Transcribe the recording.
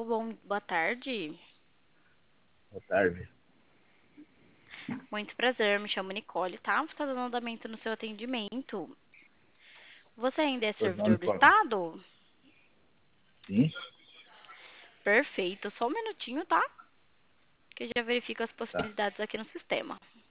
Boa tarde. Boa tarde. Muito prazer, me chamo Nicole, tá? Você está dando andamento no seu atendimento. Você ainda é Pois não, servidor do Nicole. Estado? Sim? Perfeito, só um minutinho, tá? Que eu já verifico as Tá. possibilidades aqui no sistema.